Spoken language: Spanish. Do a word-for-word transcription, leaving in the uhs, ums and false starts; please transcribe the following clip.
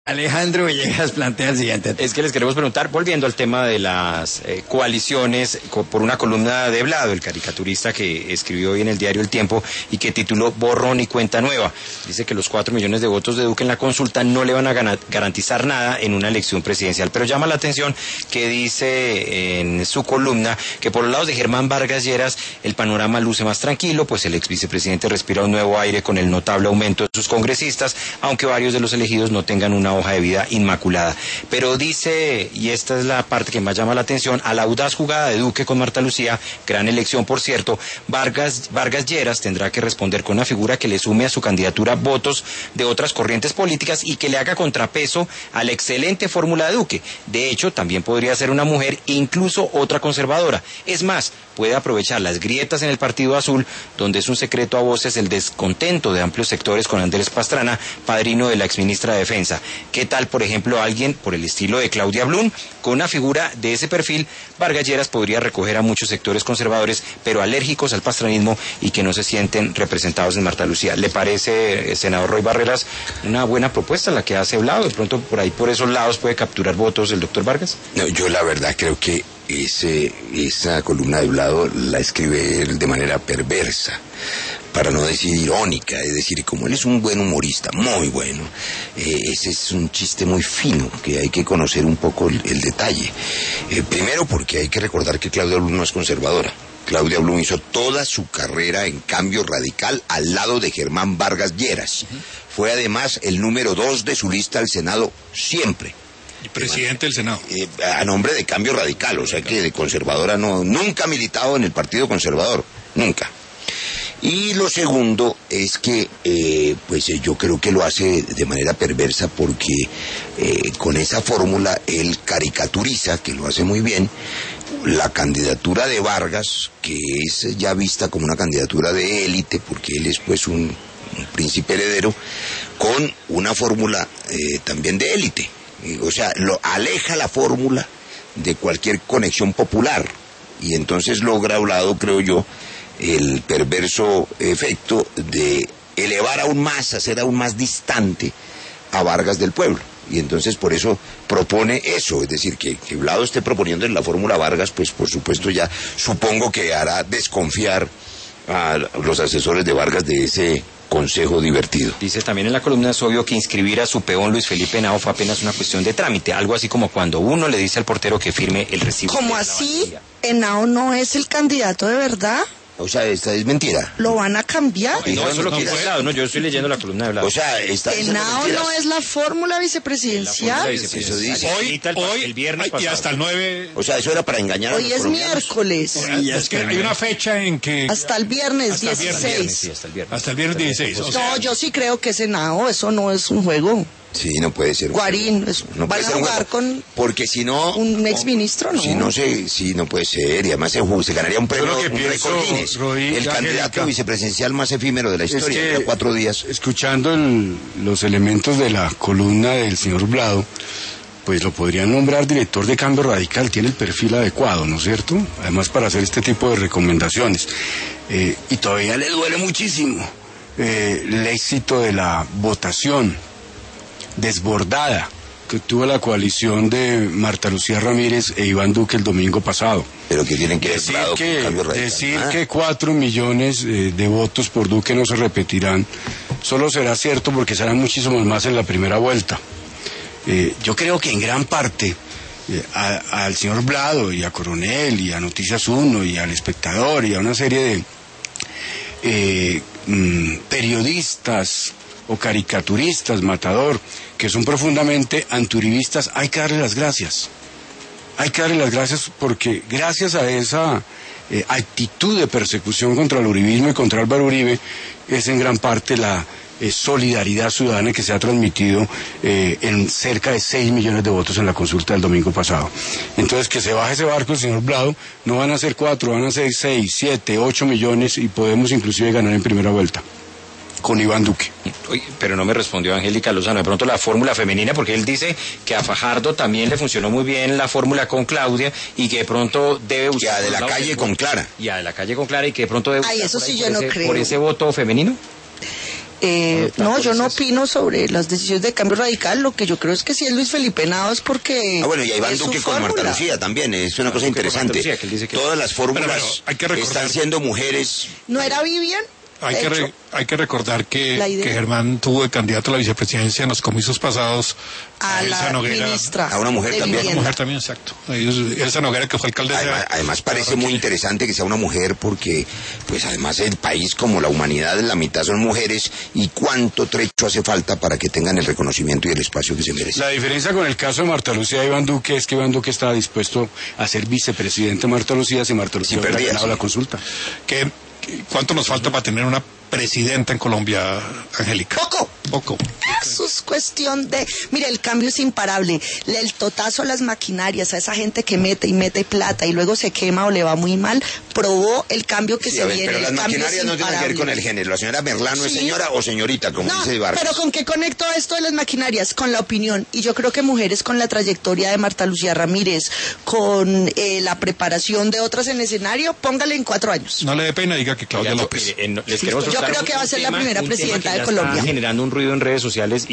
Alejandro Villegas plantea el siguiente. Es que les queremos preguntar, volviendo al tema de las eh, coaliciones, co por una columna de Blado, el caricaturista que escribió hoy en el diario El Tiempo y que tituló Borrón y Cuenta Nueva. Dice que los cuatro millones de votos de Duque en la consulta no le van a garantizar nada en una elección presidencial. Pero llama la atención que dice en su columna que por los lados de Germán Vargas Lleras el panorama luce más tranquilo, pues el ex vicepresidente respira un nuevo aire con el notable aumento de sus congresistas, aunque varios de los elegidos no tengan una hoja de vida inmaculada. Pero dice, y esta es la parte que más llama la atención, a la audaz jugada de Duque con Marta Lucía, gran elección por cierto, Vargas, Vargas Lleras tendrá que responder con una figura que le sume a su candidatura votos de otras corrientes políticas y que le haga contrapeso a la excelente fórmula de Duque. De hecho, también podría ser una mujer, incluso otra conservadora. Es más, puede aprovechar las grietas en el Partido Azul, donde es un secreto a voces el descontento de amplios sectores con Andrés Pastrana, padrino de la exministra de Defensa. ¿Qué tal, por ejemplo, alguien por el estilo de Claudia Blum? Con una figura de ese perfil, Vargas Lleras podría recoger a muchos sectores conservadores, pero alérgicos al pastranismo y que no se sienten representados en Marta Lucía. ¿Le parece, senador Roy Barreras, una buena propuesta la que hace Blado? De pronto, por ahí, por esos lados, puede capturar votos el doctor Vargas. No, yo la verdad creo que ese, esa columna de Blado la escribe él de manera perversa, para no decir irónica, es decir, como él es un buen humorista, muy bueno, eh, ese es un chiste muy fino, que hay que conocer un poco el, el detalle. Eh, primero porque hay que recordar que Claudia Blum no es conservadora. Claudia Blum hizo toda su carrera en Cambio Radical al lado de Germán Vargas Lleras. Uh-huh. Fue además el número dos de su lista al Senado siempre. Y presidente del Senado. Eh, a nombre de Cambio Radical, o sea que de conservadora no, nunca ha militado en el Partido Conservador, nunca. Y lo segundo es que, eh, pues yo creo que lo hace de manera perversa porque eh, con esa fórmula él caricaturiza, que lo hace muy bien, la candidatura de Vargas, que es ya vista como una candidatura de élite, porque él es pues un, un príncipe heredero, con una fórmula eh, también de élite. O sea, lo aleja la fórmula de cualquier conexión popular y entonces logra a un lado, creo yo, el perverso efecto de elevar aún más, hacer aún más distante a Vargas del pueblo. Y entonces por eso propone eso, es decir, que, que Blado esté proponiendo en la fórmula Vargas, pues por supuesto ya supongo que hará desconfiar a los asesores de Vargas de ese consejo divertido. Dice también en la columna, es obvio que inscribir a su peón Luis Felipe Henao fue apenas una cuestión de trámite, algo así como cuando uno le dice al portero que firme el recibo. ¿Cómo así? ¿Henao no es el candidato de verdad? O sea, esta es mentira. ¿Lo van a cambiar? No, no eso es lo que dice Blado, no, yo estoy leyendo la columna de Blado. O sea, está Henao no es la fórmula vicepresidencial. La vicepresidencial. Eso dice. Hoy, el, hoy, el viernes pasado. Y hasta el nueve... O sea, eso era para engañar hoy a los es colombianos. Miércoles. Sí, es que hay una fecha en que... Hasta el viernes hasta dieciséis. El viernes, sí, hasta el viernes. Hasta el viernes dieciséis. O sea, no, yo sí creo que es Henao, eso no es un juego. Sí, no puede ser. Guarín, es, no van a jugar con porque si no un exministro, ¿no? Si no se, si no puede ser, y además se, se ganaría un premio, que un pienso, récord Guinness. Roy, el candidato Angélica, vicepresidencial más efímero de la historia, es que, cuatro días. Escuchando el, los elementos de la columna del señor Blado, pues lo podrían nombrar director de Cambio Radical, tiene el perfil adecuado, ¿no es cierto? Además para hacer este tipo de recomendaciones. Eh, y todavía le duele muchísimo eh, el éxito de la votación desbordada que tuvo la coalición de Marta Lucía Ramírez e Iván Duque el domingo pasado. Pero que tienen que decir Blado que, Cambio Radical. decir ah. que cuatro millones eh, de votos por Duque no se repetirán, solo será cierto porque serán muchísimos más en la primera vuelta. Eh, yo creo que en gran parte eh, a, al señor Blado y a Coronel y a Noticias uno y al Espectador y a una serie de eh, mm, periodistas o caricaturistas, Matador, que son profundamente antiuribistas, hay que darle las gracias. Hay que darle las gracias porque gracias a esa eh, actitud de persecución contra el uribismo y contra Álvaro Uribe, es en gran parte la eh, solidaridad ciudadana que se ha transmitido eh, en cerca de seis millones de votos en la consulta del domingo pasado. Entonces, que se baje ese barco el señor Blado, no van a ser cuatro, van a ser seis, siete, ocho millones y podemos inclusive ganar en primera vuelta con Iván Duque. Oye, pero no me respondió Angélica Lozano, de pronto la fórmula femenina, porque él dice que a Fajardo también le funcionó muy bien la fórmula con Claudia y que de pronto debe usar... Ya de la calle con Clara. Ya de la calle con Clara y que de pronto debe Ay, eso sí yo no ese, creo. por ese voto femenino. Eh, no, yo no opino sobre las decisiones de Cambio Radical. Lo que yo creo es que si es Luis Felipe Henao es porque... Ah, bueno, y Iván es su Duque con fórmula. Marta Lucía también, es una cosa interesante. Lucía, que él dice que- Todas las fórmulas Pero, pero, hay que recordar- están siendo mujeres. ¿No era Vivian? Hay que, De re- hecho, hay que recordar que, la idea- que Germán tuvo de candidato a la vicepresidencia en los comicios pasados a Elsa la Noguera. ministra A una mujer de también. Una Vivienda. mujer también, exacto. Ellos, Elsa Noguera, que fue alcaldesa. Además, además parece Claro muy que- interesante que sea una mujer porque, pues además el país como la humanidad, la mitad son mujeres y cuánto trecho hace falta para que tengan el reconocimiento y el espacio que se merecen. La diferencia con el caso de Marta Lucía y Iván Duque es que Iván Duque estaba dispuesto a ser vicepresidente de Marta Lucía si Marta Lucía Si hubiera perdía, ganado sí. la consulta. ¿Qué- qué- ¿Cuánto nos falta para tener una presidenta en Colombia, Angélica? Poco. Poco. Eso es cuestión de... Mire, el cambio es imparable. Le- El totazo a las maquinarias, a esa gente que mete y mete plata y luego se quema o le va muy mal, probó el cambio que Sí, se a ver, viene. pero las El cambio es maquinarias no tienen que ver imparable. con el género. La señora Merlano es Sí. señora o señorita, como No, dice Vargas. pero ¿con qué conecto esto de las maquinarias? Con la opinión. Y yo creo que mujeres con la trayectoria de Marta Lucía Ramírez, con eh, la preparación de otras en el escenario, póngale en cuatro años. No le dé pena, diga que Claudia Oiga, López. mire, en- les Sí, queremos yo contar creo un- que va a un ser la tema- primera un tema presidenta que de ya Colombia. Está generando un ruido en redes sociales